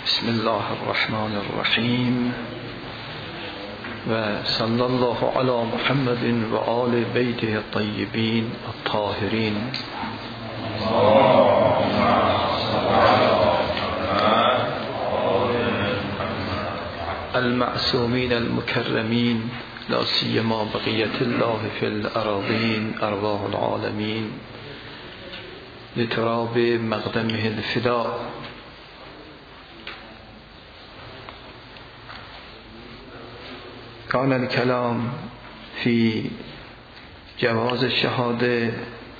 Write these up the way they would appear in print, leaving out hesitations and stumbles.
بسم الله الرحمن الرحیم و صلی الله علی محمد و آل بیته الطیبین الطاهرین المعصومین المکرمین لا سیما بقیة الله فی الأراضین ارواح العالمین لتراب مقدمه الفداء. كان الكلام في جواز الشهادة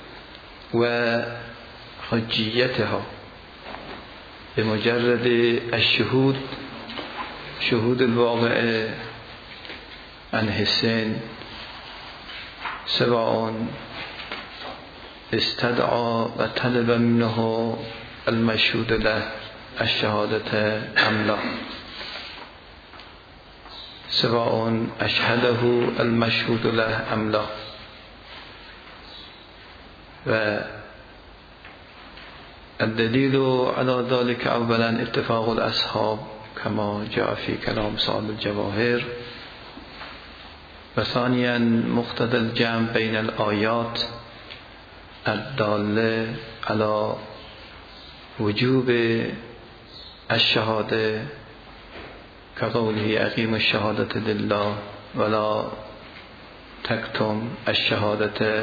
وحجيتها بمجرد الشهود، شهود الواقع عن حسين، سواء استدعى وطلب منه المشهود له الشهادة أم لا، سواء أشهده المشهود له أم لا. والدليل على ذلك أولا اتفاق الأصحاب كما جاء في كلام صاحب الجواهر، وثانيا مقتضى الجمع بين الآيات الدالة على وجوب الشهادة كقوله أقيم الشهادة لله ولا تكتم الشهادة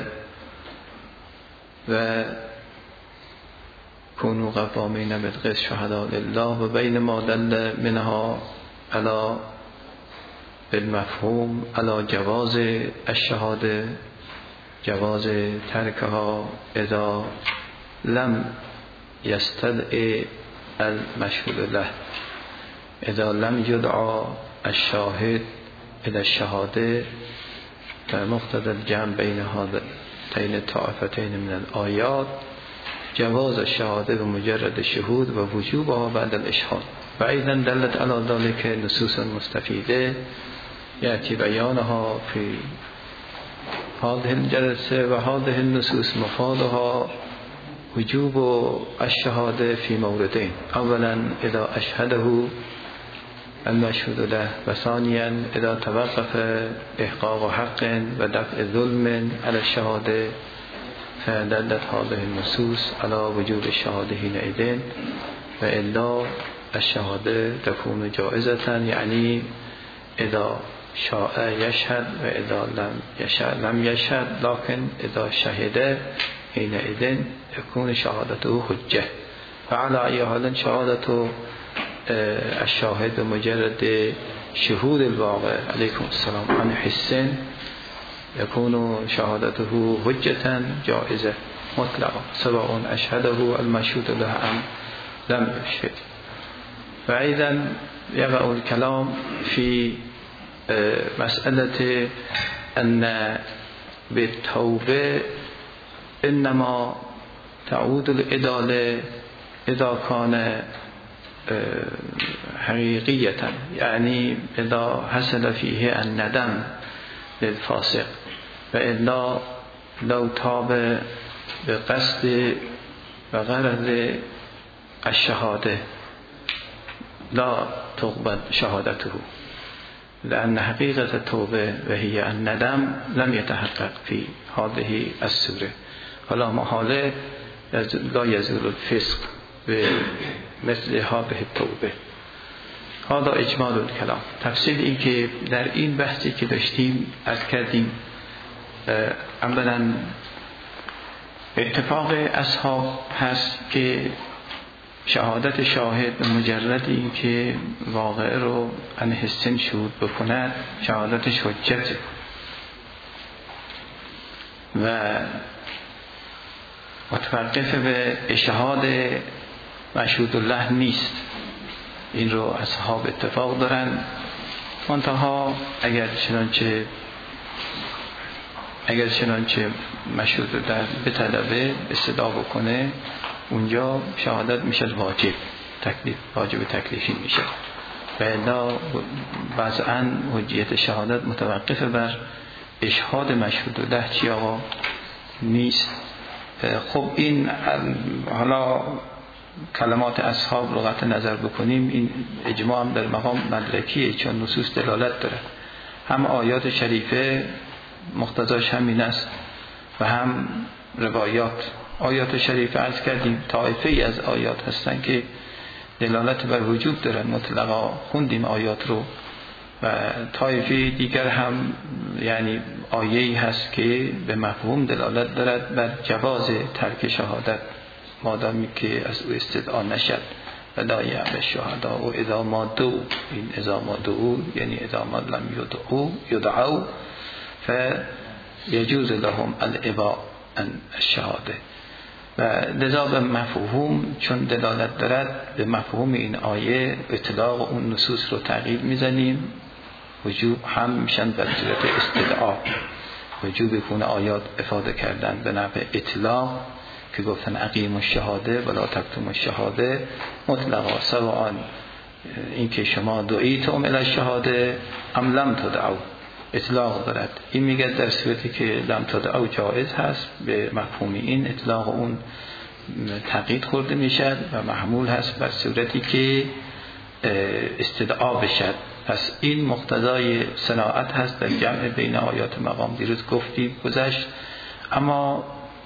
وكونوا قوامين بالقسط شهداء لله، وبين ما دل منها على بالمفهوم على جواز الشهادة، جواز تركها إذا لم يستدعي المشهود له، إذا لم يدعى الشاهد إلى الشهادة. فمقتضى الجمع بين هاتين الطائفتين من الآيات جواز الشهادة بمجرد الشهود ووجوبها بعد الإشهاد. وأيضا دلت على ذلك نصوص مستفيدة يأتي بيانها في هذه الجلسة، وهذه النصوص مفادها وجوب الشهادة في موردين: أولا إذا أشهده المشهود له، وثانيا إذا توقف إحقاق حق ودفع ظلم على الشهادة. فدلت هذه النصوص على وجوب الشهادة حينئذ، وإلا الشهادة تكون جائزة، يعني إذا شاء يشهد وإذا لم يشهد، لكن إذا شهد حينئذ يكون شهادته حجة. فعلى أي حال شهادة الشاهد بمجرد شهود الواقع عليكم السلام عن حسين يكون شهادته حجة جائزة مطلقة، سواء أشهده المشهود له أم لم يشهد. وأيضا يقع الكلام في مسألة أن بالتوبة إنما تعود العدالة إذا كان حقيقية، يعني إذا حصل فيه الندم للفاسق، فإلا لو تاب بقصد وغرض الشهادة لا تقبل شهادته، لأن حقيقة التوبة وهي الندم لم يتحقق في هذه السورة، ولا محالة لا يزول الفسق مثل هذه التوبه. هذا اجمال الکلام. تفصیل این که در این بحثی که داشتیم عرض کردیم، اولا اتفاق اصحاب هست که شهادت شاهد مجرد این که واقع رو عن حسین شهود بکند شهادتش حجته و متوقف به اشهاد مشهود الله نیست. این رو اصحاب اتفاق دارن. منتها اگر چنانچه مشهود الله به طلبه استدعا بکنه، اونجا شهادت میشه واجب تکلیفی میشه. و الا وضعاً حجیت شهادت متوقف بر اشهاد مشهود الله چی آقا نیست. خب این حالا کلمات اصحاب رو قطع نظر بکنیم، این اجماع هم در مقام مدرکیه، چون نصوص دلالت داره. هم آیات شریفه مقتضاش همین است و هم روایات. آیات شریفه عرض کردیم طائفه ای از آیات هستن که دلالت بر وجوب دارن، مطلقا خوندیم آیات رو، و طایفه دیگر هم یعنی آیه‌ای هست که به مفهوم دلالت دارد بر جواز ترک شهادت مادامی که از او استدعا نشد. و لا یعب الشهداء و اذا ما دعوا، این اذا ما دعوا یعنی اذا ما لم یدعوا فیجوز لهم الاباء عن الشهاده. و لذا به مفهوم چون دلالت دارد به مفهوم این آیه اطلاق اون نصوص رو تغییر میزنیم، وجوب هم میشن در صورت استدعا. وجوب کون آیات افاده کردن به نحو اطلاق که گفتن اقیموا الشهاده ولا تکتموا الشهاده مطلقا، سواء این که شما دعیتم الی الشهاده ام لم تدعوا، اطلاق دارد. این میگه در صورتی که لم تدعوا جائز هست، به مفهوم این اطلاق اون تقیید خورده میشد و محمول هست بر صورتی که استدعا بشد. پس این مقتضای صناعت هست در جمع بین آیات مقام. دیروز گفتیم گذشت، اما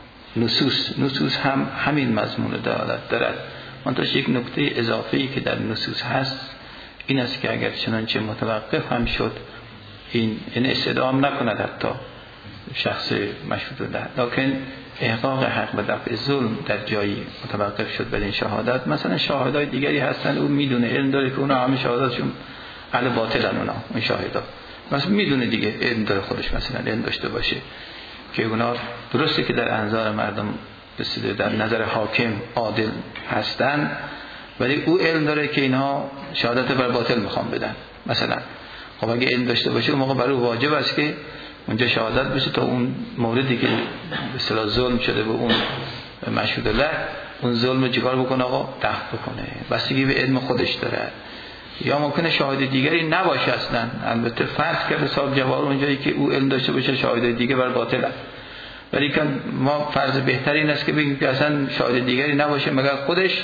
نصوص هم همین مضمون دلالت دارد. منتها یک نکته اضافه‌ای که در نصوص هست این است که اگر چنانچه متوقف هم شد، این استدعا نکند حتی شخص مشهود ده، لکن احقاق حق و دفع ظلم در جایی متوقف شد بر این شهادت. مثلا شاهدای دیگری هستن او میدونه، علم داره که اونا همه شهادتشون اهل باطلن، اونا اون شاهدا مثلا میدونه دیگه، علم داره خودش، مثلا علم داشته باشه که اونا درسته که در انظار مردم در نظر حاکم عادل هستن، ولی او علم داره که اینها شهادت بر باطل میخوان بدن مثلا. خب اگه علم داشته باشه اون موقع برای او واجب است که اونجا شهادت بشه تا اون موردی که به اصطلاح ظلم شده به اون مشهود له، اون ظلم رو چیکار بکنه آقا؟ دفع بکنه. بستگی به علم خودش داره. یا ممکنه شاهد دیگری نباشه اصلا، البته فرض کرده صاحب جواب اونجایی که او علم داشته باشه شاهد دیگه بر باطل است، ولی که ما فرض بهتری این است که بگیم که اصلا شاهد دیگری نباشه مگر خودش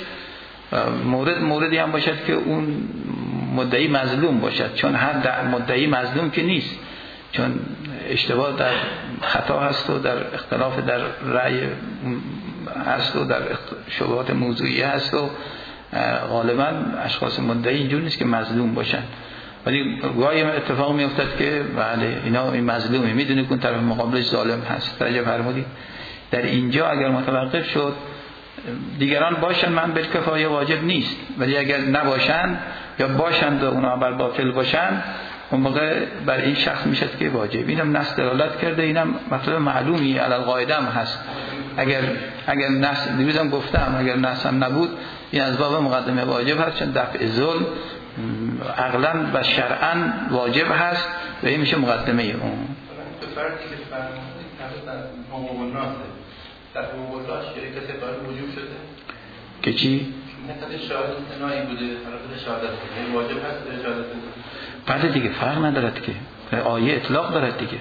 موردی هم باشد که اون مدعی مظلوم باشد، چون هر مدعی مظلوم که نیست، چون اشتباه در خطا هست و در اختلاف در رأی هست و در شبهات موضوعی هست و غالبا اشخاص مدعی اینجور نیست که مظلوم باشن، ولی گاهی اتفاق میافتد که بله اینا این مظلومه، میدونه که اون طرف مقابلش ظالم هست. درجه فرمودید در اینجا اگر متوقف شد دیگران باشن من بالکفایه واجب نیست، ولی اگر نباشن یا باشند و اونا بر باطل باشن اون موقع بر این شخص میشد که واجب. اینم نص دلالت کرده، اینم مطلب معلومی علی القاعده هم هست. اگر نص دیروزم گفتم اگر نص هم نبود این از باب مقدمه واجب هست، چون دفع ظلم عقلا و شرعا واجب هست و این میشه مقدمه اون. تو فردی که فرمودید حقوق الناس در حقوق الله شرکت سپاری وجوب شده که چی؟ مثلا شاهد استنایی بوده، حرکت شهادت بوده، واجب هست به شهادت بوده. بعد دیگه فرق ندارد که آیه اطلاق دارد دیگه.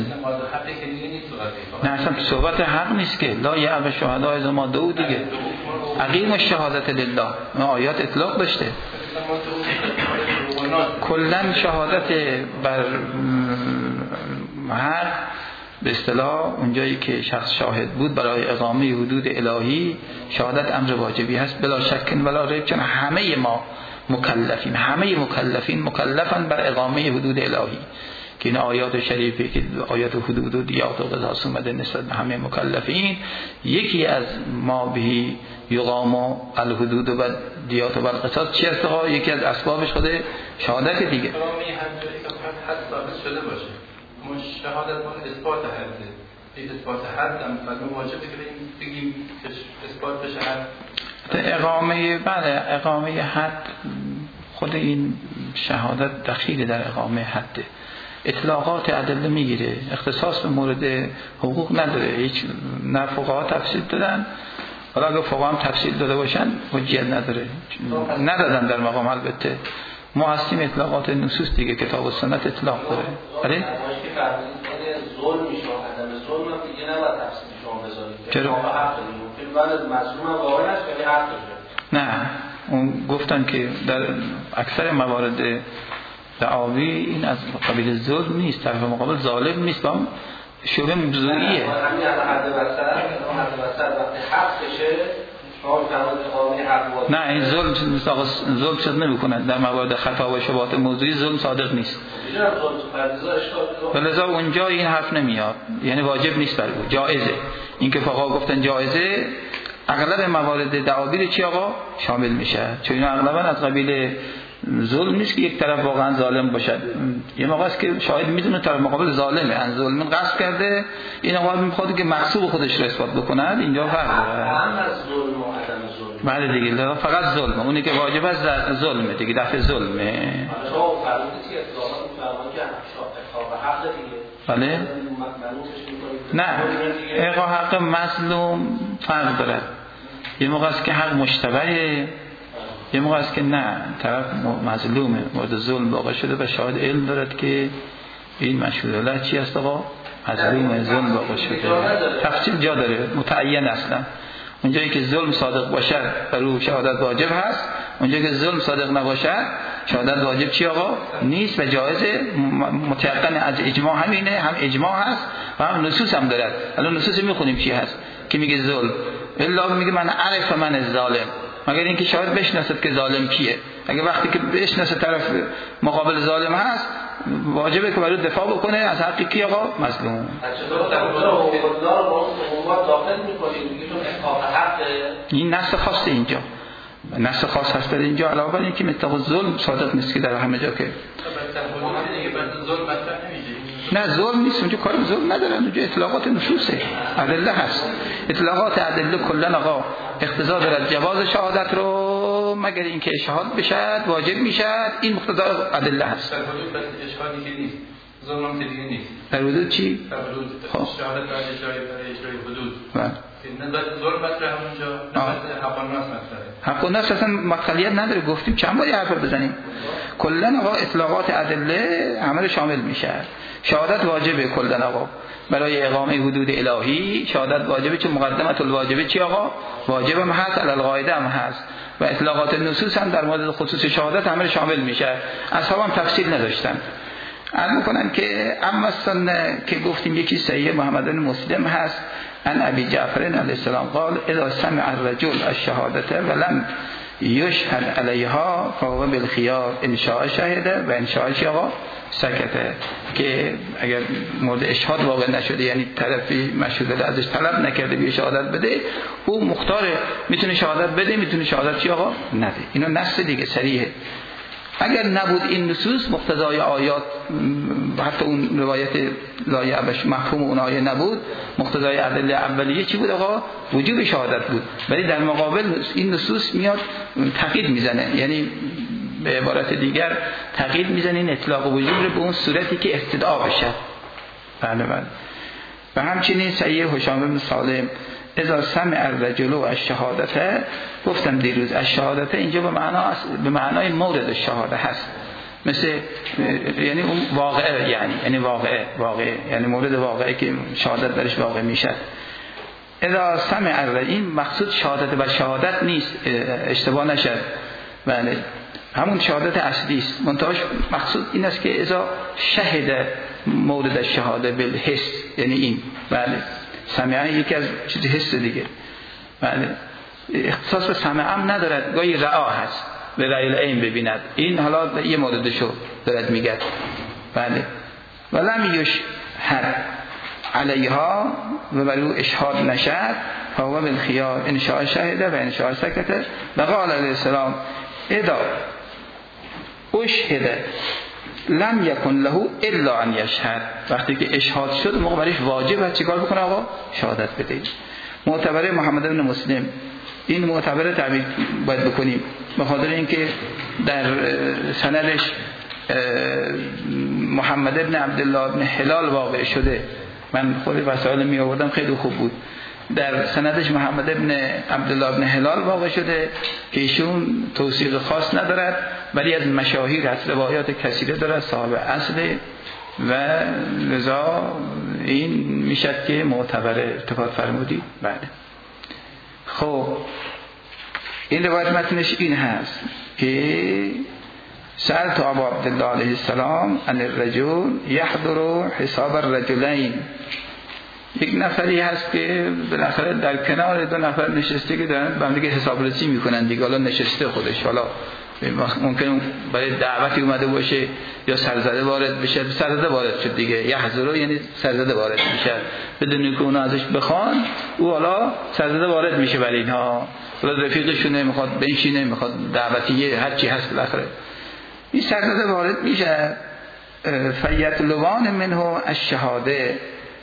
نه اصلا صحبت حق نیست که لا یعب الشهداء اذا ما دعوا دیگه. اقیموا الشهادة لله، آیات اطلاق داشته. کلا شهادت بر حق به اصطلاح اونجایی که شخص شاهد بود برای اقامه حدود الهی شهادت امر واجبی هست بلا شک ولا ریب، چون همه ما مکلفین مکلفن بر اقامه حدود الهی که این آیات شریفه که آیات حدود و دیات و قصاص اومده نسبت به همه مکلفین. یکی از ما بهی یقام الحدود و دیات و قصاص چی است؟ یکی از اسبابش خود شهادت دیگه. اقامه حد ثابت شده باشه، شهادت ما اثبات حده، این اثبات حد هم فرض واجبه که بگیم اثبات بشه حد. اقامه حد خود این شهادت دخیل در اقامه حده. اطلاقات ادله میگیره، اختصاص به مورد حقوق نداره. هیچ نه فقها تفصیل دادن، حالا اگه فقها هم تفصیل داده باشن حجیت نداره، ندادن در مقام. البته ما هستیم اطلاقات نصوص دیگه، کتاب و سنت اطلاق داره. ولی ظلم میشه، عدم ظلم دیگه نباید تفصیل شما بذارید. چرا؟ حق داریم. ممکن بعد مظلوم واقعا است ولی حق داره. نه اون گفتن که در اکثر موارد دعاوی این از قبیل ظلم نیست، طرف مقابل ظالم نیست، با شبه موضوعیه. همین از حد وسط وقتی حق بشه نه این ظلم شد نمیکنن در موارد خطا و شبهات موضوعی ظلم صادق نیست. ولذا اونجا این حرف نمیاد، یعنی واجب نیست بر او، جایزه. این که فقها گفتن جایزه اغلب موارد دعاوی چی آقا شامل میشه، چون اینا اغلبا از قبیل ظلم نیست که یک طرف واقعا ظالم باشد. یه موقع است که شاید میدونه طرف مقابل ظالمه، از ظلم قصد کرده، این آقا میخواد که مقصود خودش رو اثبات بکند، اینجا فرق داره. هم از ظلم و عدم ظلم. بله دیگه فقط ظلمه، اونی که واجب است ظلمه دیگه، دفع ظلمه. شما فرمودید که اطلاقات می‌فرمایید که احقاق حق دیگه. بله. نه احقاق حق مظلوم فرق داره. یه موقع است که حق مشتبهه، یه موقع است که نه طرف مظلومه، مورد ظلم واقع شده و شاهد علم دارد که این مشهود چی است آقا مظلومه، ظلم واقع شده. تفصیل جا داره، متعین اصلا. اونجایی که ظلم صادق باشه بر او شهادت واجب هست، اونجایی که ظلم صادق نباشه شهادت واجب چی آقا نیست و جایزه. متيقن از اجماع همینه، هم اجماع هست و هم نصوص هم دارد. الان نصوص میخونیم چی هست که میگه ظلم الا میگه من عرف من الظالم، مگر اینکه شاید بشناسد که ظالم کیه. اگه وقتی که بشناسه طرف مقابل ظالم هست واجبه که برای دفاع بکنه از حقی کی آقا مظلوم. این نص خاصه اینجا، نص خاص هست در اینجا، علاوه بر اینکه مطلق ظلم صادق نیست که در همه جا که نه ظلم نیست، اونجا کار ظلم ندارن، اونجا اطلاقات نصوصه، ادله هست. اطلاقات ادله کلا آقا اقتضا دارد جواز شهادت رو، مگر اینکه اشهاد بشد واجب میشد، این مقتضا ادله هست. در حدود بس اشهادی که نیست، ظلم هم دیگه نیست. در حدود چی؟ در حدود شهادت برای اجرای حدود. بله. نه ظلم مطرح اونجا، نه حق الناس مطرحه. حق الناس اصلا مطلقیت نداره، گفتیم چند بار حرف بزنیم. کلا آقا اطلاقات ادله عمل شامل میشه. شهادت واجبه کلا آقا برای اقامه حدود الهی، شهادت واجبه، چون مقدمت الواجبه چی آقا واجب هم هست، علی القاعده هم هست و اطلاقات النصوص هم در مورد خصوص شهادت عمل شامل میشه. اصحاب هم تفصیل نداشتن. عرض میکنن که اما سنه که گفتیم یکی صحیح محمد بن مسلم هست ان ابی جعفر علیه السلام قال اذا سمع الرجل الشهادة ولم یشهد علیها فهو بالخیار ان شاء شهده و ان شاء سکته، که اگر مورد اشهاد واقع نشده یعنی طرفی مشهود ازش طلب نکرده بیا شهادت بده، او مختاره، میتونه شهادت بده میتونه شهادت چی آقا نده. اینو نص دیگه صریحه. اگر نبود این نصوص مقتضای آیات، حتی اون روایت لایه ابش مفهوم اون آیه نبود، مقتضای ادله اولیه چی بود آقا وجوب شهادت بود. ولی در مقابل این نصوص میاد تقیید میزنه، یعنی به عبارت دیگر تقیید میزنه این اطلاق وجوب رو به اون صورتی که استدعا بشه. بله بله. و همچنین صحیح هشام بن سالم اذا سمع الرجل الشهادته، گفتم دیروز الشهادته اینجا به معنای مورد الشهاده هست، مثل یعنی اون واقعه، یعنی واقعه یعنی مورد واقعی که شهادت درش واقع میشه. اذا سمع الرجل، این مقصود شهادت و شهادت نیست، اشتباه نشد، بله همون شهادت اصلی است، منتهاش مقصود این است که اذا شهد مورد الشهاده بالحس، یعنی این بله سمعه یکی از چیز حس دیگه، بله اختصاص به سمعه هم ندارد، گاهی رعا هست به رأی العین ببیند، این حالا یه موردشو دارد میگه. بله ولم یشهد علیها و برو اشهاد نشد فهو بالخیار ان شاء شهده و ان شاء سکته. و قال علیه السلام اذا اشهد لم یکن له الا ان یشهد، وقتی که اشهاد شد موقع برایش واجب است چیکار بکنه آقا شهادت بده. معتبر محمد بن مسلم، این معتبر تعبیر باید بکنیم به خاطر اینکه در سندش محمد بن عبدالله بن هلال واقع شده، من خود وسائل می آوردم خیلی خوب بود. در سندش محمد بن عبدالله بن هلال واقع شده که ایشون توثیق خاص ندارد، ولی از مشاهیر از روایات کثیره دارد، صاحب اصل و لذا این میشد که معتبر ارتباط فرمودی. بله خب این روایت متنش این هست که سألت ابا عبدالله علیه السلام عن الرجل یحضر حساب الرجلین، یک نفری هست که بالاخره در کنار دو نفر نشسته که دارن با هم دیگه حساب رسی میکنن دیگه، حالا نشسته خودش، حالا ممکن برای دعوتی اومده باشه یا سرزده وارد بشه، سرزده وارد شد دیگه، یحضر یعنی سرزده وارد میشه بدون که اونا ازش بخوان، او حالا سرزده وارد میشه برای اینها، حالا رفیقشونه میخواد بنشینه، میخواد دعوتیه هر چی هست بالاخره این سرزده وارد میشه. فیطلبان منه الشهاده،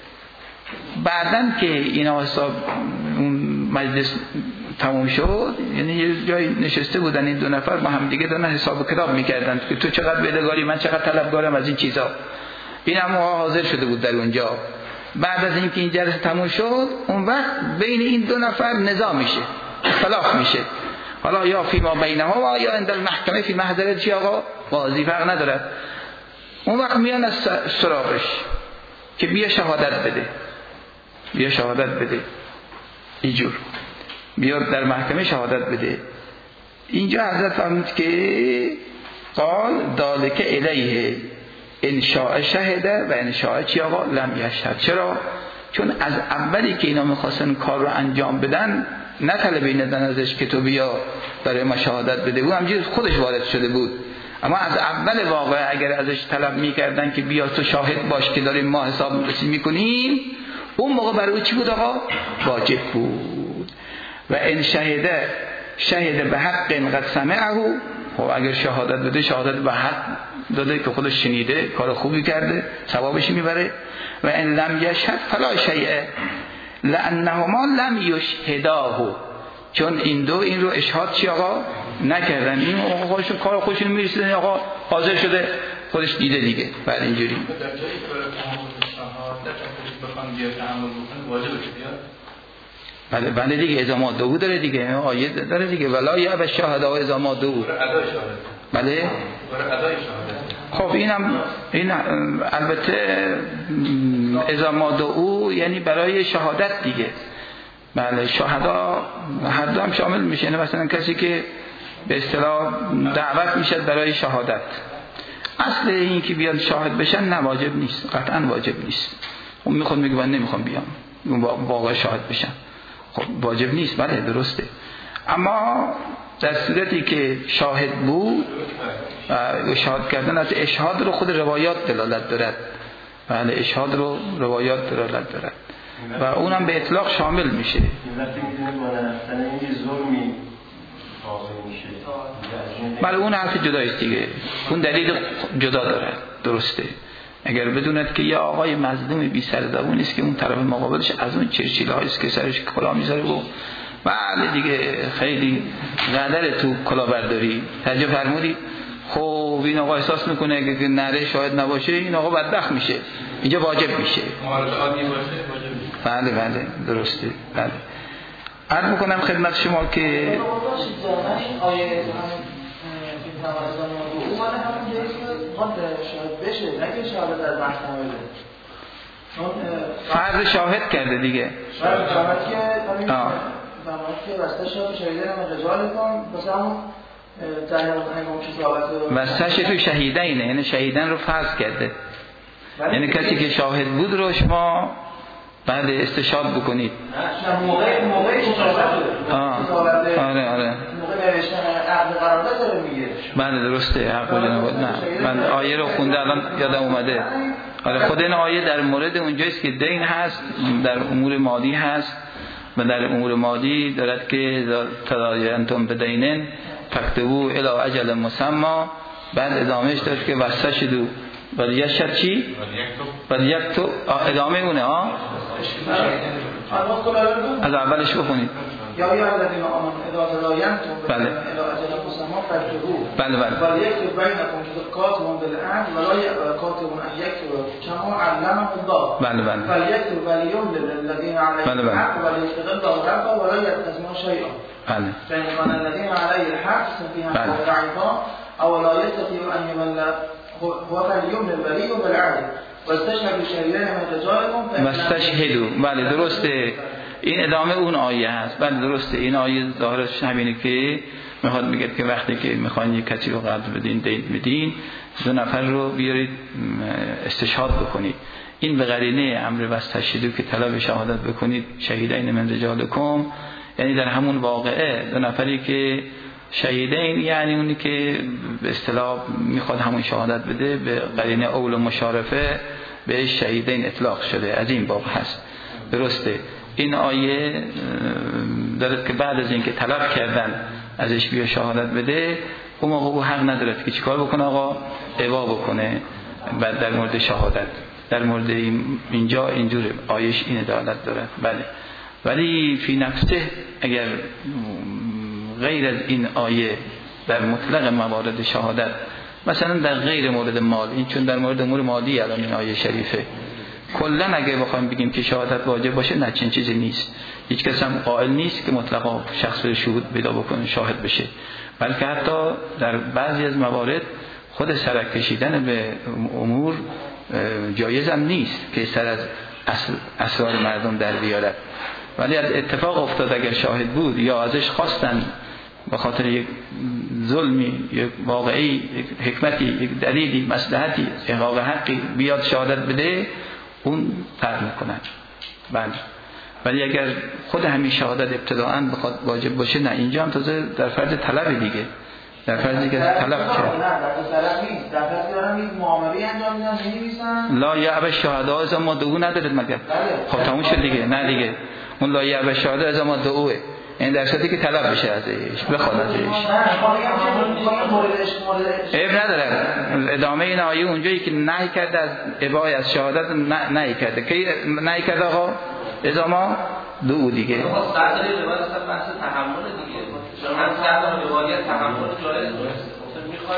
بعدن که اینا حساب اون مجلس تموم شد، یعنی یه جای نشسته بودن این دو نفر با هم دیگه دارن حساب کتاب میکردن که تو چقدر بدهکاری، من چقدر طلبکارم از این چیزا، این هم حاضر شده بود در اونجا. بعد از اینکه این جلسه تموم شد اون وقت بین این دو نفر نزاع میشه، اختلاف میشه، حالا یا فی ما بینهما یا عند المحکمه فی محضر چی آقا قاضی، فرق نداره. اون وقت میان از سراغش که بیا شهادت بده، بیا شهادت بده، اینجور بیاد در محکمه شهادت بده. اینجا حضرت فرمود که قال ذالک الیه ان شاء شهد و ان شاء چی آقا لم یشهد. چرا؟ چون از اولی که اینا میخواستن کار رو انجام بدن نطلبی ندن ازش که تو بیا برای ما شهادت بده، او همجور خودش وارد شده بود. اما از اول واقع اگر ازش طلب میکردن که بیا تو شاهد باش که داریم ما حساب رسی میکنیم، اون موقع برای چی بود آقا؟ واجب بود. و ان شهد به حق قد سمعه، خب اگر شهادت بده شهادت به حق داده که خودش شنیده، کار خوبی کرده، ثوابش میبره. و ان لم یشهد فلا شیء لانهما لم یشهداه، چون این دو این رو اشهاد چی آقا نکردن، این خودشون کار خودشون میرسیدن، آقا حاضر شده خودش دیده دیگه. بعد اینجوری در جایی که برای تعامل شهادت بخوان بیا تعامل بکنه واجبه که بیاد. بله دیگه اذا ما دو داره دیگه، آیه داره دیگه، ولا یا بالشهداء اذا ما دو. بله خب این البته اذا ما دو یعنی برای شهادت دیگه. بله شهدا هر دو هم شامل میشه، یعنی مثلا کسی که به اصطلاح دعوت میشه برای شهادت، اصل این که بیان شاهد بشن نه واجب نیست، قطعا واجب نیست. اون میخواد میگه من نمیخوام بیام، اون واقعا شاهد بشن، خب واجب نیست، بله درسته. اما در صورتی که شاهد بود، شاهد کردن از اشهاد رو خود روایات دلالت دارد، بله اشهاد رو روایات دلالت دارد و اونم به اطلاق شامل میشه. بله اون حرف جدایست دیگه، اون دلیل جدا داره، درسته. اگر بدوند که یه آقای مظلوم بی سر زبون است که اون طرف مقابلش از اون چرچیله هاییست که سرش کلاه میذاره و بله دیگه خیلی قدر تو کلاهبرداری ترجمه فرمودی، خب این آقا احساس میکنه که نره شاهد نباشه این آقا بدبخت میشه، اینجا واجب میشه. بله درسته. بله عرض میکنم خدمت شما که فرض شاهد کرده دیگه، وستش تو شهیدینه، یعنی شهیدن رو فرض کرده، یعنی کسی که شاهد بود رو شما بعد استشهاد بکنید. موقعی آره بله درسته، حق نه من آیه رو خونده الان یادم اومده. آره خود این آیه در مورد اونجاییست که دین هست، در امور مالی هست و در امور مالی دارد که تداینتم بدینن فاکتبوا الی اجل مسمى، بعد ادامهش داشت که وستشهدوا ولی یشهد چی؟ ولی یک تو ادامه اونه ها از اولش بخونید. یا الذین آمنوا اذا تداینتم بله الی اجل مسمى فاکتبوه بله ولیکتب بینکم کاتب بالعدل ولا یأبى کاتب ان یکتب کما علمه الله. بله فلیکتب ولیملل الذین علیهم الحق ولیتق الله ربه ولا یبخس شیئا. بله فإن كان الذين عليه الحق سفيها ضعيفا أو لا يستطيع أن يمل هو فليملل الولي بالعدل واستشهدوا شهيدين من رجالكم. واستشهدوا بله درسته. این ادامه اون آیه هست. بله درسته، این آیه ظاهرش همینه که میخواد میگه که وقتی که میخواین یک کسی رو قرض بدین، دین بدین، 2 نفر رو بیارید استشهاد بکنید. این به قرینه امر واستشهدوا که طلب شهادت بکنید شهیدین من رجالکم، یعنی در همون واقعه 2 نفری که شهیدین یعنی اونی که به اصطلاح میخواد همون شهادت بده، به قرینه اول و مشارفه به شهیدین اطلاق شده. از این باب هست. درسته این آیه دارد که بعد از اینکه طلب کردن ازش بیا شهادت بده، اون موقع او حق ندارد که چیکار بکنه آقا؟ ابا بکنه بعد در مورد شهادت. در مورد اینجا اینجور آیش این دلالت داره. بله، ولی فی نفسه اگر غیر از این آیه در مطلق موارد شهادت، مثلا در غیر مورد مال، این چون در مورد امور مالی الان این آیه شریفه، کلا اگه بخوایم بگیم که شهادت واجب باشه، نه، چنین چیزی نیست. هیچ کس هم قائل نیست که مطلقا شخص شهود پیدا بکنه شاهد بشه، بلکه حتی در بعضی از موارد خود سرک کشیدن به امور جایز هم نیست که سر از اسرار مردم در بیارد. ولی از اتفاق افتاد اگر شاهد بود یا ازش خواستن به خاطر یک ظلمی، یک واقعی، یک حکمتی، یک دلیلی، مصلحتی، احقاق حقی بیاد شهادت بده، اون فرق میکنن. بله، ولی اگر خود همین شهادت ابتداءً بخواد واجب باشه، نه، اینجا هم تازه در فرض طلب دیگه، در فرضی که طلب کرد. نه، در طلب نیست، در فرضی دارم یک معامله انجام میدن، می‌نویسن لا یعب الشهداء اذا ما دعوا ندارد مگر. خب تموم شد دیگه. نه دیگه، اون لا یعب الشهداء اذا ما دعوه، این در صورتی که طلب بشه ازش، بخواد ازش. عیب نداره. ادامه این آیه اونجایی که نهی کرده از ابای از شهادت، نهی کرده که نهی کرده آقا اذا ما دعو دیگه. صدر روایت اصلا بحث تحمل دیگه، چون هم صدر روایت تحمل جایز نیست. میخوای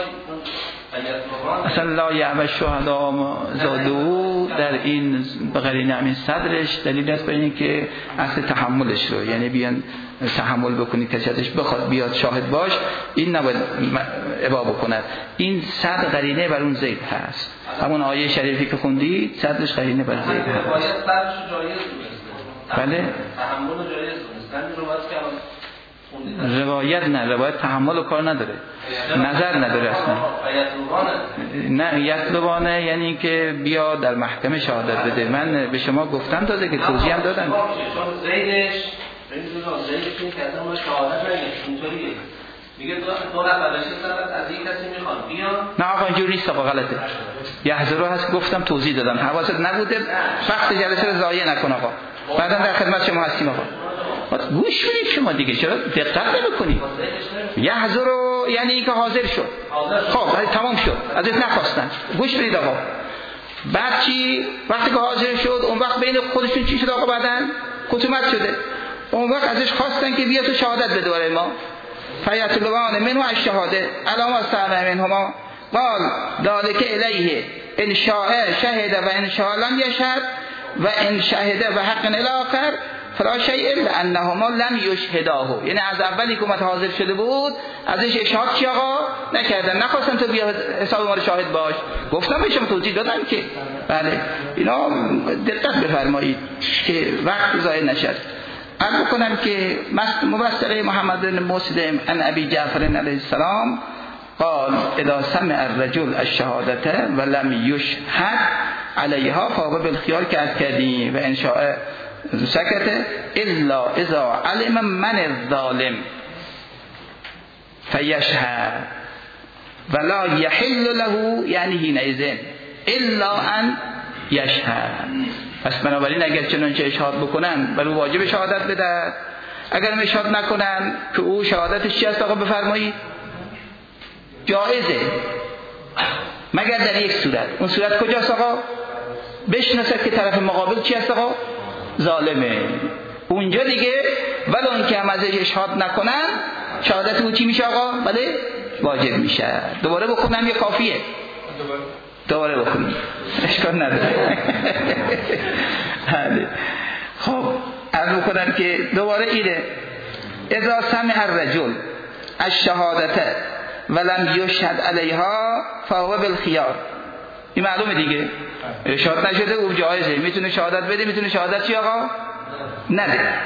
اصلا لا یعب الشهداء زادو در این بقرینه همین صدرش دلیل است بر این که اصل تحملش رو، یعنی بیان تحمل بکنی کسی ازش بخواد بیاد شاهد باش، این نباید ابا بکند. این صدر قرینه بر اون زید هست. همون آیه شریفی که خوندید صدرش قرینه بر زید هست. روایت صدرش جایز نیست. بله، تحمل جایز نیست. همین روایت که روایت نه، روایت تحمل و کار نداره، نظر نداره اصلا. نه، یطلبانه یعنی که بیا در محکمه شهادت بده. من به شما گفتم داده که توضیح هم دادم. چون زیدش این که اصلا شهادت نگه اینطوریه، میگه دو نفر نشستن از این کسی میخوان بیان. نه آقا اینجوری نیست، آقا غلطه. یحضرو هست گفتم توضیح دادم، حواست نبوده، وقت جلسه رو ضایع نکن آقا. بعدم در خدمت شما هستیم آقا. گوش بدید شما دیگه، چرا دقت نمی‌کنید؟ یحضرو یعنی اینکه حاضر شد. خب تمام شد، ازت نخواستن. گوش بدید آقا. بعد چی؟ وقتی که حاضر شد، اون وقت بین خودشون چی شد آقا؟ بعدن خصومت شده. اون وقت ازش خواستن که بیا تو شهادت بده برای ما. فیطلبان منو الشهاده علامه استعمال منهما قال ذلك الیه ان شاء شهد و ان شاء لم یشهد و ان شهد و حق الاخر فلا شیء الا انهما لم یشهداه. یعنی از اولی که اومد حاضر شده بود ازش اشهاد چی آقا نکردن، نخواستن تو بیا حساب ما رو شاهد باش. گفتم بهشون توضیح دادم که بله اینا دقت بفرمایید که وقت ضایع نشد. عرض کنم که مبصره محمد بن مسلم عن ابی جعفر علیه السلام قال اذا سمع الرجل الشهادة ولم يشهد عليها فهو بالخيار کردیم و ان شاء سکت الا اذا علم من الظالم فيشهد ولا يحل له یعنی حینئذ الا ان یشهد. پس بنابراین اگر چنانچه اشهاد بکنن بر او واجب شهادت بده، اگر اشهاد نکنن که او شهادتش چی است آقا بفرمایید؟ جایزه، مگر در یک صورت. اون صورت کجاست آقا؟ بشناسد که طرف مقابل چی است آقا؟ ظالمه. اونجا دیگه ولی اون که هم ازش اشهاد نکنن شهادت او چی میشه آقا؟ بله واجب میشه. دوباره بخونم یا کافیه؟ دوباره بخونیم، اشکال نداره. خب عرض کنم که دوباره اینه اذا سمع الرجل الشهادة ولم یشهد علیها فهو بالخیار. این معلومه دیگه، اشهاد نشده او جایزه، میتونه شهادت بده، میتونه شهادت چی آقا نده.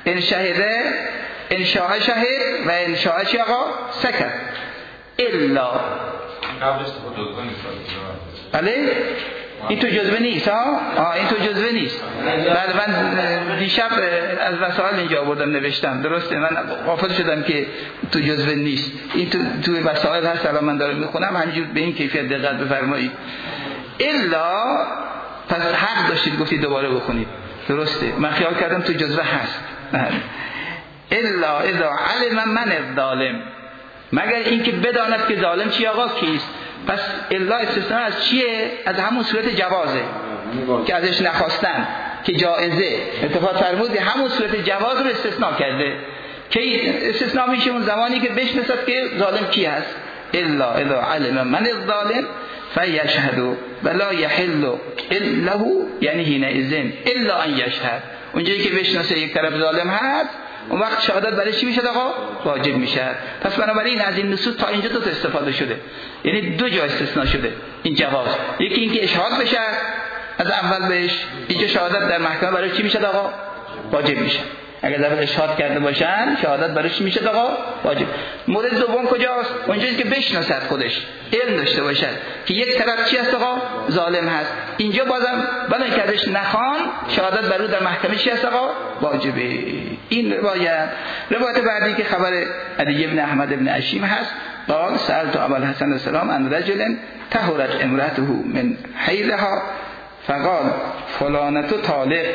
ان شهده ان شاء شهد و ان شاء چی آقا سکت الا قبلش تو جزوه نیست. بله این تو جزوه نیست این تو جزوه نیست. بله من دیشب از وسائل اینجا آوردم نوشتم درسته، من غافل شدم که تو جزوه نیست. این تو وسائل هست، الان من دارم میخونم همینجور به این کیفیت دقت بفرمایید. الا پس حق داشتید گفتید دوباره بخونید درسته، من خیال کردم تو جزوه هست. الا اذا علم من الظالم، مگر اینکه بداند که ظالم چی آقا کیست. پس الا استثناء از چیه؟ از همون صورت جوازه که ازش نخواستن که جائزه. اتفاق فرمودی همون صورت جواز رو استثناء کرده که استثناء میشه اون زمانی که بشناسد که ظالم کی هست. الا اذا علم من الظالم فیشهد ولا یحل الا یعنی حینئذ الا ان یشهد، اونجایی که بشناسه یک طرف ظالم هست اون وقت شهادت برای چی میشه آقا؟ واجب میشه. پس بنابراین از این نصوص تا اینجا دو تا استفاده شده، یعنی دو جا استثناء شده این جواز. یکی اینکه اشهاد بشه از اول بهش، اینجا شهادت در محکمه برای چی میشه آقا؟ واجب میشه. اگر در اشهاد کرده باشن شهادت برای چی میشه آقا؟ واجب. مورد دوم کجاست؟ اونجایی که بشناسد خودش علم داشته باشد که یک طرف چی هست آقا؟ ظالم هست. اینجا بازم بلای که ازش نخوان شهادت برای در محکمه چی هست آقا؟ واجبه. این روایت بعدی که خبر علی بن احمد بن اشیم هست، قال سألت ابا الحسن السلام عن رجل طهرت امرأته من حیضها فقال فلانة طالق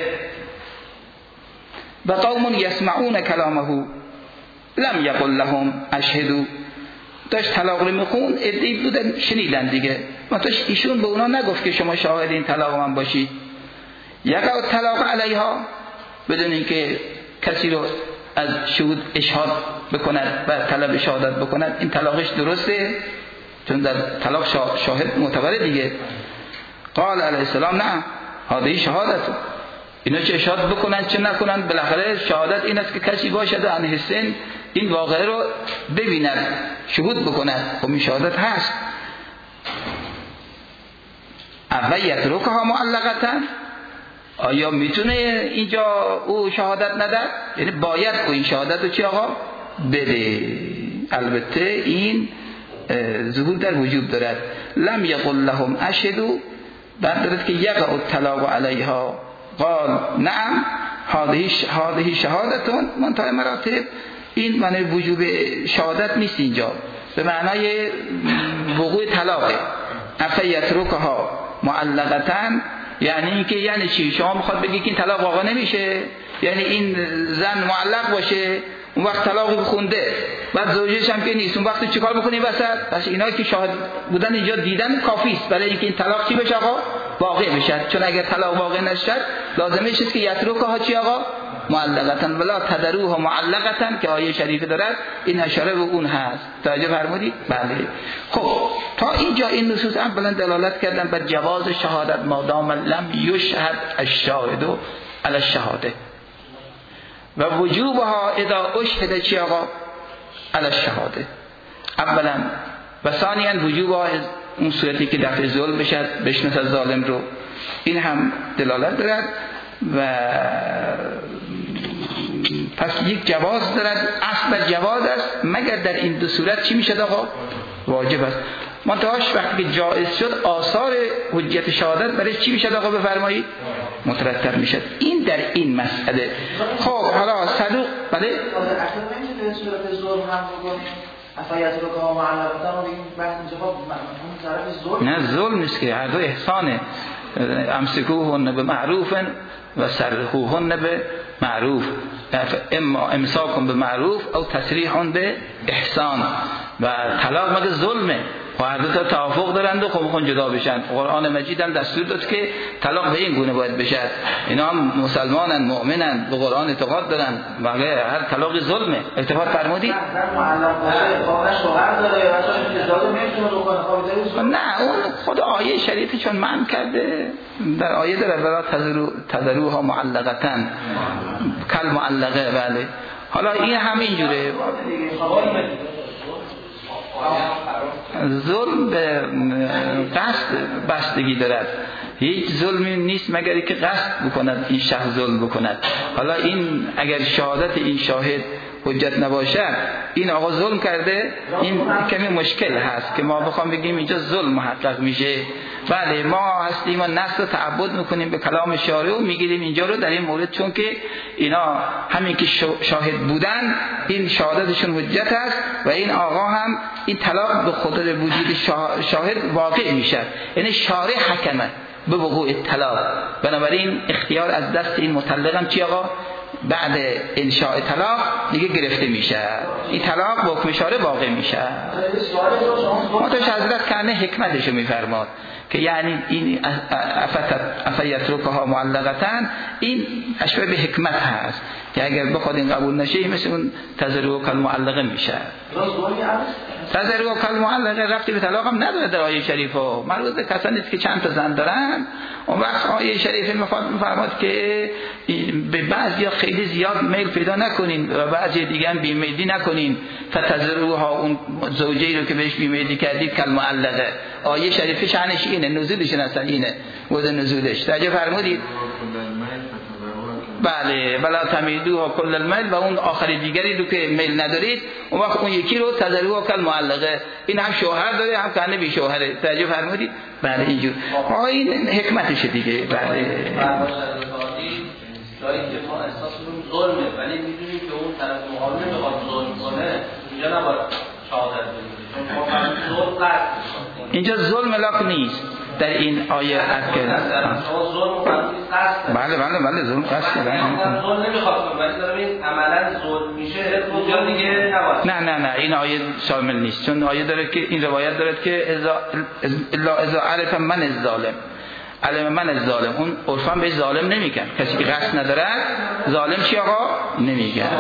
و قوم یسمعون کلامه لم یقل لهم اشهدوا. داشت طلاق رو میخون، ادعی بودن شنیدن دیگه، منتاش ایشون به اونا نگفت که شما شاهد این طلاق من باشید. یقع طلاق علیها، بدون اینکه کسی رو از شهود اشهاد بکند و طلب شهادت بکند، این طلاقش درسته چون در طلاق شاهد معتبره دیگه. قال علیه السلام نه هذه شهادت، اینا چه اشهاد بکنن چه نکنن بالاخره شهادت این است که کسی باشد عن حسین این واقعه رو ببیند شهود بکند. خب این شهادت هست. اویت رکها معلقتا، آیا میتونه اینجا او شهادت ندهد؟ یعنی باید او این شهادت رو چی آقا بده. البته این ظهور در وجوب دارد. لم یقل لهم اشهدوا، بعد دارد که یقع الطلاق علیها قال نعم هذه شهادتون منتهی مراتب. این معنی وجوب شهادت نیست اینجا، به معنای وقوع طلاقه. افیت رکها معلقتا یعنی اینکه یعنی چی؟ شما میخواد بگی که این طلاق واقع نمیشه، یعنی این زن معلق باشه اون وقت طلاقی بخونده بعد زوجش هم که نیست، اون وقت چیکار بکنی وسط؟ پس اینا که شاهد بودن اینجا دیدن کافی است برای اینکه این طلاق چی بشه آقا؟ واقع بشه. چون اگر طلاق واقع نشد لازمه است که یترکها چی آقا؟ معلقتا ولا تدروها معلقتا که آیه شریفه دارد، این اشاره به اون هست. توجه فرمودید؟ بله. خب تا اینجا این نصوص اولا دلالت کردن بر جواز شهادت مادام لم یشهد الشاهد علی الشهاده و وجوبها اذا اشهد چی آقا؟ علی الشهاده اولا، و ثانیا وجوبها اون صورتی که دفع ظلم بشد بشناسد ظالم رو، این هم دلالت دارد. و پس یک جواز دارد، اصل جواز است مگر در این دو صورت چی میشد آقا؟ واجب است. منتهاش وقتی که جائز شد آثار حجیت شهادت برای چی میشد آقا بفرمایید؟ مترتب میشد. این در این مسئله. خب حالا صدوق بله؟ اصلا نمیشه به صورت ظلم هم بکنیم افایت رو که معلقتن رو بگیم بحث جواب اون طرف ظلم؟ نه ظلم نیست که هر دو احسانه. امسکوهن به معروف و سرحوهن به معروف، اما امساکن به معروف او تسریحن به احسان. و طلاق مگه ظلمه؟ و هر دو تا توافق دارند و خب جدا بشن. قرآن مجید هم دستور داد که طلاق به این گونه باید بشه. اینا هم مسلمانن مؤمنن به قرآن اعتقاد دارن، مگه هر طلاق ظلمه؟ اتفاق فرمودید؟ معلق باشه خواهش شوهر داره یا مثلا ازدواج نمیتونه بکنه خب نه اون خود آیه شریعت چون منع کرده در آیه داره ولا تذروها معلقتا کل معلقه. بله حالا این همین جوره ظلم به قصد بستگی دارد. هیچ ظلمی نیست مگر که قصد بکند این شخص ظلم بکند. حالا این اگر شهادت این شاهد حجت نباشد، این آقا ظلم کرده، این کمی مشکل هست که ما بخوام بگیم اینجا ظلم محقق میشه. بله ما هستیم و نص رو تعبد میکنیم به کلام شارع و میگیریم اینجا رو در این مورد، چون که اینا همین که شاهد بودن این شهادتشون حجت است و این آقا هم این طلاق به خاطر وجود شاهد واقع میشه، یعنی شارع حکمه به وقوع طلاق. بنابراین اختیار از دست این مطلق هم چی آقا؟ بعد انشاء طلاق دیگه گرفته میشه، این طلاق با حکم شارع واقع میشه. منتها حضرت کنه حکمتشو میفرماد که یعنی این افیترکها معلقتن، این اشبه به حکمت هست که اگر بخواد این قبول نشه مثل اون تذرو کل معلقه میشه. تذرو کل معلقه رفتی به طلاق هم نداره در آیه شریفه. مربوط به کسانی است که چند تا زن دارن. اون وقت آیه شریفه میفرماد که به بعضیا خیلی زیاد میل پیدا نکنین و بعضی دیگه هم بیمیلی نکنین، فتذروها اون زوجی رو که بهش بیمیلی کردید کل معلقه. آیه شریفه شأنش اینه، نزولش اصلا اینه، بود نزولش درجه فرمودید بله بلا تمیدوها کل المیل، و اون آخری دیگری رو که میل ندارید اون وقت اون یکی رو تذروها کل معلقه، این هم شوهر داره هم کنه بی شوهره. درجه فرمودید بله اینجور. این حکمتشه دیگه. بله جایی که ما احساسمون ظلمه ولی میدونیم که اون طرف مقابل بخواد ظلم کنه، اینجا نباید شهادت بدیم، چون ما ظلم قصد می‌کنیم. اینجا ظلم لاک نیست در این آیه که بله ظلم قصد ظلم نمیخواد کنم ولی دارم این عملا ظلم میشه اونجا دیگه نباید. نه این آیه شامل نیست، چون آیه داره که این روایت داره که اذا عرف من الظالم، علم من الظالم، اون عرفان به ظالم نمیگن، کسی که قصد نداره ظالم چی آقا نمیگن.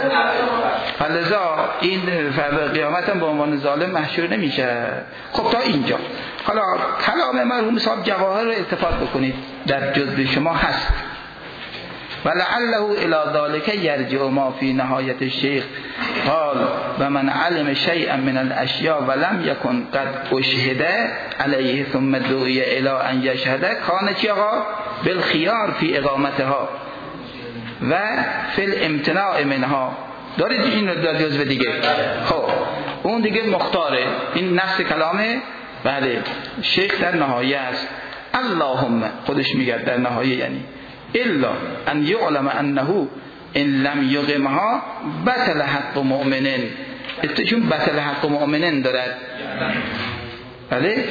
فلذا این فرد قیامت هم به عنوان ظالم محشور نمیشه. خب تا اینجا حالا کلام مرحوم صاحب جواهر رو التفات بکنید، در جزء شما هست. ولعله الی ذلک یرجع ما فی نهایت الشیخ قال و من علم شیئا من الاشیاء ولم یکن قد اشهد علیه ثم دعی الی ان یشهد کان چی آقا بالخیار فی اقامتها و فی الامتناع منها. دارید این رو در جزء دیگه. خب اون دیگه مختاره، این نص کلامه. بله شیخ در نهایه است. اللهم خودش میگه در نهایه یعنی الا ان یعلم انه ان لم یقمها بطل حق مؤمنین، چون بطل حق مؤمنین دارد. بله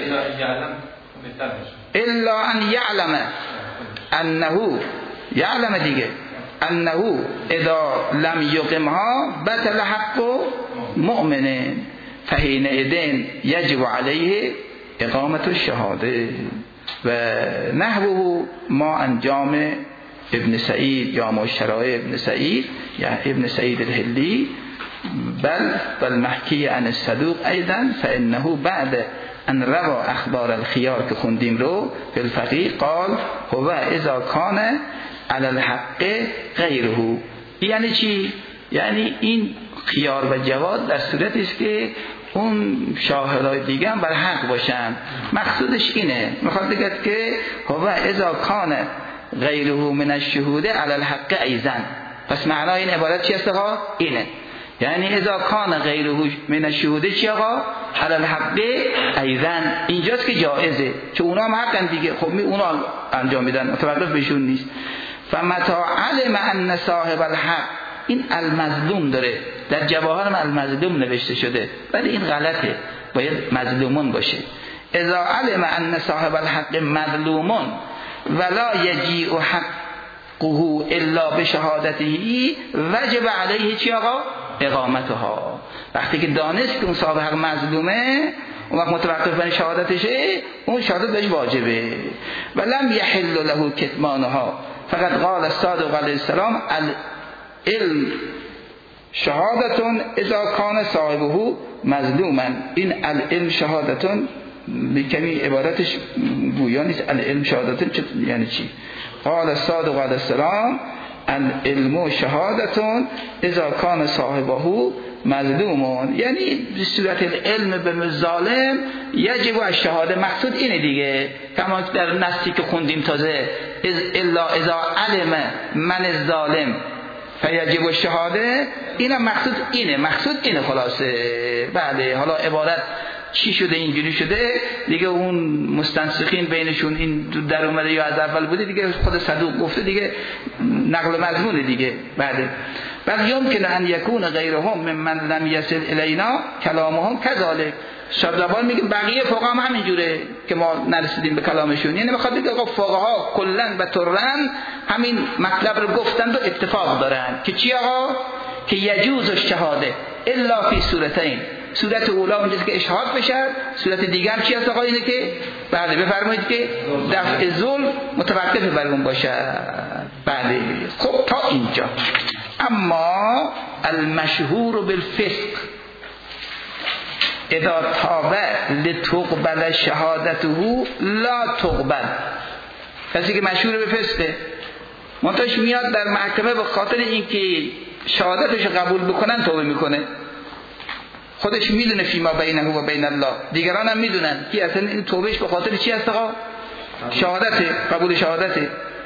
الا ان یعلم انه یعلم دیگه انه اذا لم یقمها بطل حق مؤمنین فحینئذ یجب علیه اقامت الشهاده و نحوه ما انجام ابن سعید یا مشترای ابن سعید یا ابن سعید الهلی بل محکی عن الصدوق ایضا فانه بعد ان روى اخبار الخيار که خوندیم رو فی الفقیه قال هو اذا کان علی الحق غیره. یعنی چی؟ یعنی این خیار و جواد در صورتی است که اون شاهدای دیگه هم بر حق باشن. مقصودش اینه، میخواد بگه که هو اذا کان غیره من الشهود علی الحق ایضا. پس معنای این عبارت چی است آقا؟ اینه، یعنی اذا کان غیره من الشهود چی آقا؟ علی الحق ایضا. اینجاست که جایزه، چون اونا هم حقن دیگه، خب اونا انجام میدن، متوقف بهشون نیست. فمتا علم ان صاحب الحق، این المظلوم داره، در جواهر هم المظلوم نوشته شده ولی این غلطه، باید مظلومون باشه. اذا علم ان صاحب الحق مظلومون ولا یجیء حقه الا بشهادته وجب علیه چی آقا؟ اقامتها. وقتی که دانست که اون صاحب حق مظلومه اون وقت متوقف بر شهادتشه، اون شهادت بهش واجبه. ولم یحل له کتمانها فقط قال الصادق علیه السلام العلم شهادتون اذا کان صاحبه مظلوما. این العلم شهادتون کمی عبارتش گویا نیست. العلم شهادتون یعنی چی؟ قال الصادق علیه السلام العلم شهادتون اذا کان صاحبه مظلومون، یعنی به صورت العلم به ظالم یجب الشهاده. مقصود اینه دیگه، کما در نصی که خوندیم تازه الا اذا علم من الظالم فیجب الشهاده، اینا مقصود اینه خلاصه. بله حالا عبارت چی شده اینجوری شده دیگه، اون مستنسخین بینشون این در اومده یا از اول بوده دیگه، خود صدوق گفته دیگه، نقل مضمونه دیگه. بل یمکن ان یکون غیرهم ممن لم یصل الینا کلامهم کذالک. شبزبان میگه بقیه فقها هم همینجوره که ما نرسیدیم به کلامشون، یعنی میخواد بگه فقها کلا و طرا همین مطلب رو گفتند و اتفاق دارن که چی آقا؟ که یجوز الشهاده الا فی صورتین. صورت اولا اونجاست که اشهاد بشه، صورت دیگه هم چی هست آقا؟ اینه که بله بفرمایید که دفع ظلم متوقف بر اون باشه. بله خب تا اینجا. اما المشهور بالفسق اذا تاب لتقبل شهادته لا تقبل. کسی که مشهور به فسقه منتش میاد در محکمه به خاطر اینکه شهادتش قبول بکنن توبه میکنه، خودش میدونه فیما بینه و بین الله، دیگران هم میدونن که اصلا این توبهش به خاطر چی هست آقا؟ شهادته، قبول شهادته.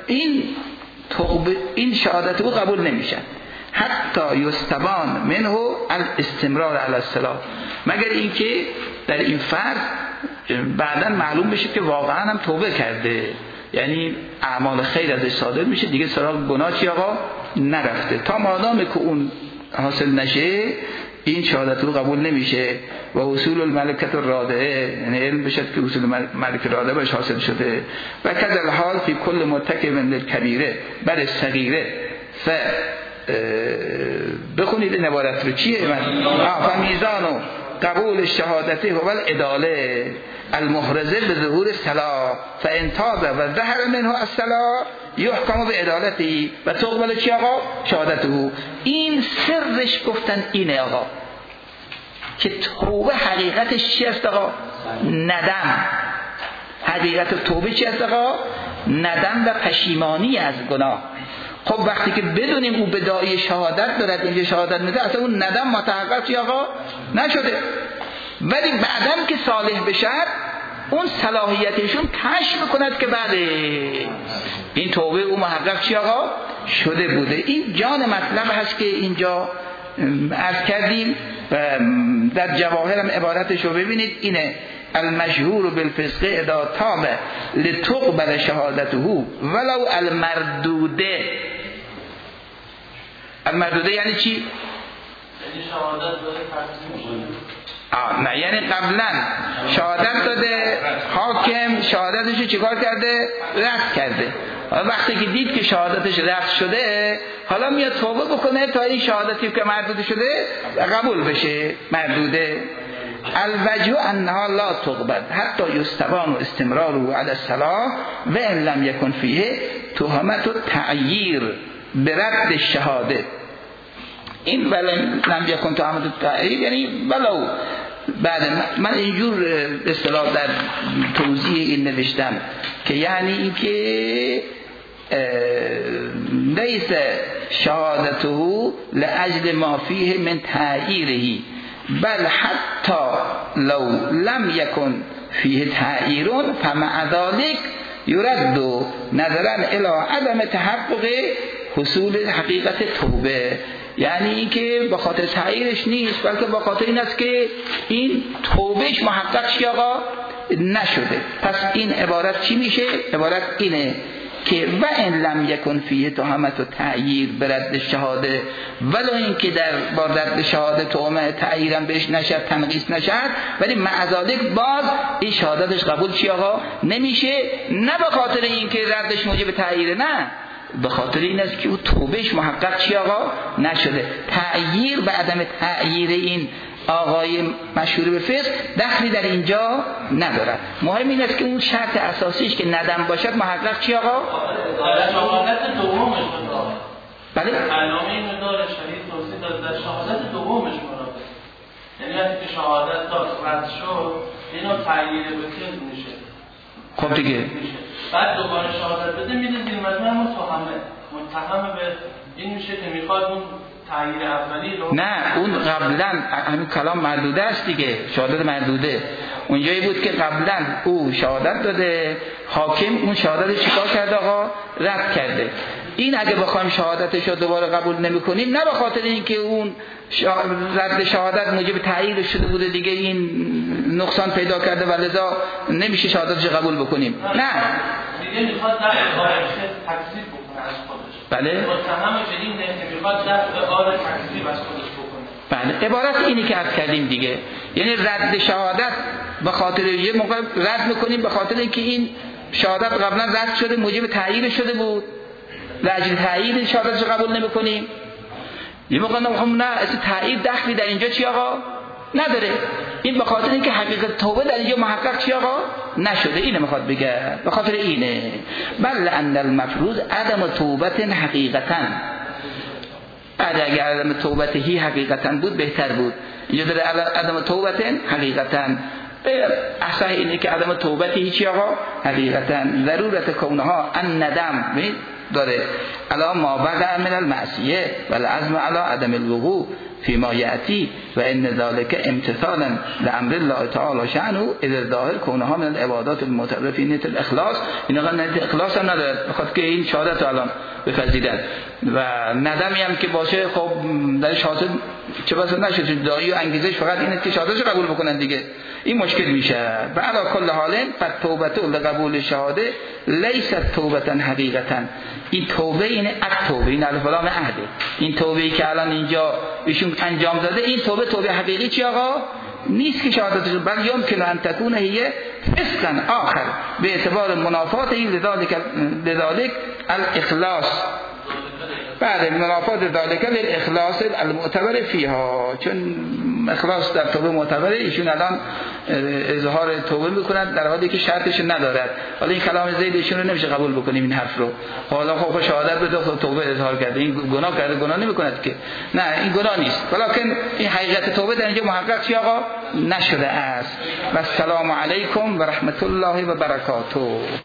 این شهادت او قبول نمیشه حتی یستبان منه الاستمرار علی الصلاة، مگر اینکه در این فرد بعدا معلوم بشه که واقعا هم توبه کرده، یعنی اعمال خیر ازش صادر میشه، دیگه سراغ گناه چی آقا نرفته. تا مادامی که اون حاصل نشه این شهادت رو قبول نمیشه. و اصول الملکت الرادعه، یعنی علم بشد که اصول ملکت الرادعه باش حاصل شده. و کذل حال فی کل مرتکب للکبیره بر الصغیره. بخونید این عبارت رو چیه؟ فمیزان قبول شهادته و العداله المحرزه به ظهور الصلاة فان تاب و ظهر منه الصلاة یحکم به عدالتی و تقبل چی آقا؟ شهادته. این سرش گفتن اینه آقا که توبه حقیقتش چی است آقا؟ ندم. حقیقت توبه چی است آقا؟ ندم و پشیمانی از گناه. خب وقتی که بدونیم او بداعی شهادت دارد، اینجا شهادت میده، اصلا اون ندم متحقق چی آقا؟ نشده. ولی بعدم که صالح بشد اون صلاحیتشون کشف کند که بعد این توبه او محقق چی آقا؟ شده بوده. این جان مطلب هست که اینجا عرض کردیم و در جواهر هم عبارتش رو ببینید اینه: المشهور بالفسق اذا تاب لتقبل شهادته ولو المردوده. المردوده یعنی چی؟ یعنی شهادت داره فرض نه، یعنی قبلا شهادت داده، حاکم شهادتش رو چیکار کرده؟ رد کرده. وقتی که دید که شهادتش رد شده حالا میاد توبه بکنه تا این شهادتی که مردود شده قبول بشه. مردوده الوجه انها لا تقبل حتی یستبان استمراره علی الصلاة و ان لم یکن فیه تهمت التعییر برد الشهاده. این ولن لم یکن تهمت التعییر یعنی ولو بعد من اینجور اصطلاح در توضیح این نوشتم که یعنی اینکه لیس شهادته لاجل ما فیه من تعییره بل حتی لو لم یکن فیه تعییر فمع ذلك یرد نظرا الی عدم تحقق حصول حقیقت توبه. یعنی اینکه به خاطر تعییرش نیست بلکه به خاطر این است که این توبهش محقق شد آقا نشده. پس این عبارت چی میشه؟ عبارت اینه که و ان لم یکن فیه تهمت و تعییر برد شهاده، ولو اینکه در با رد شهاده تهمه تعییرم بهش نشد، تنقیص نشد، ولی مع ذلک باز این شهادتش قبول چی آقا نمیشه. نه به خاطر اینکه ردش موجب تعییر، نه، به خاطر این است که او توبهش محقق چی آقا نشده. تعییر به عدم تعییر این آقای مشهور به فسق دخلی در اینجا ندارد. مهم این است که اون شرط اساسیش که ندم باشد محقق چی آقا؟ در شهادت دومش بله؟ علامه این مدار شریف توضیح داد در شهادت دومش مراد، یعنی وقتی که شهادت داد رد شد اینو تعییر به کذب میشه. خب دیگه بعد دوباره شهادت بده میده زیر مجموعه متهم به این میشه که میخواد اون تعیین اولی رو نه اون قبلا همین کلام مردوده است دیگه، شهادت مردوده اونجایی بود که قبلا او شهادت داده، حاکم اون شهادت چیکار کرده آقا؟ رد کرده. این اگه بخوایم شهادتش رو دوباره قبول نمی‌کنیم، نه به خاطر اینکه اون رد شهادت موجب تعیین شده بوده دیگه این نقصان پیدا کرده و لذا نمیشه شهادتش قبول بکنیم، نه دیگه میخواد در تکذیب بکنه از خودش. بله متهم شدیم نه میخواد در تکذیب از خودش بکنه. بله عبارت اینی که عرض کردیم دیگه، یعنی رد شهادت به خاطر یه موقع رد میکنیم به خاطر اینکه این شهادت قبلا رد شده موجب تعیین شده بود، لاجل تعیین شهادتش قبول نمیکنیم. یه موقع نه اصلا تعیین دخلی در اینجا چی آقا نداره، این به خاطر اینکه حقیقت توبه در اینجا محقق چی آقا نشده، اینه میخواد بگه به خاطر اینه. بل ان المفروض عدم توبت حقیقتا، اگر عدم توبتهی حقیقتا بود بهتر بود. اینجا داره عدم توبت حقیقتا، اصح اینه که عدم توبتهی چی آقا حقیقتا، ضرورت کونها ان ندم داره علا ما وقع من المعصیه و العزم علا عدم الوقوع فيما يأتي و ان ذلك امتثالا لامر الله تعالی شأنه اذا ظاهر کونها من العبادات المعتبره في نیت الاخلاص. اینا نیت اخلاص هم نداره بخاطر که این شهادت الان بپذیرد و ندمی هم که باشه خب درش حاصل چه بسا نشد، دایی و انگیزش فقط اینه که شهادتش قبول بکنن دیگه، این مشکل میشه. و علی کل حال فتوبته لقبول شهاده لیست توبتا حقیقتا، این توبه اینه توبه، این الف لام عهده، این توبه‌ای که الان اینجا ایشون انجام داده این توبه حقیقی چی آقا نیست که شهادتش، بل یمکن ان تكون هي فسقا آخر به اعتبار منافاته لذلك الاخلاص، بعد منافات ذالک للاخلاص المعتبر فيها، چون اخلاص در توبه معتبره، ایشون الان اظهار توبه میکنند در حالی که شرطش ندارد. حالا این کلام زید ایشون رو نمیشه قبول بکنیم این حرف رو، حالا خب شهادت بده توبه اظهار کرده، این گناه کرده، گناه نمیکند که، نه این گناه نیست، ولیکن این حقیقت توبه در اینجا محقق چی آقا نشده است. و السلام علیکم و رحمت الله و برکاته.